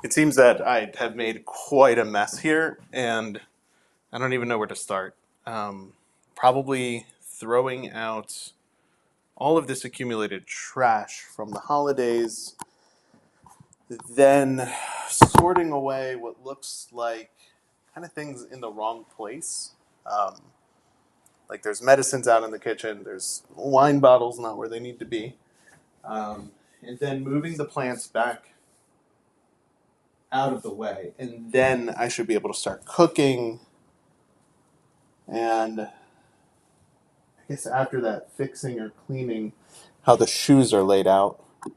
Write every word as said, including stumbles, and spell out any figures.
It seems that I have made quite a mess here, and I don't even know where to start. Um, Probably throwing out all of this accumulated trash from the holidays, then sorting away what looks like kind of things in the wrong place. Um, like there's medicines out in the kitchen, there's wine bottles not where they need to be, um, and then moving the plants back out of the way, and then I should be able to start cooking. And I guess after that, fixing or cleaning how the shoes are laid out.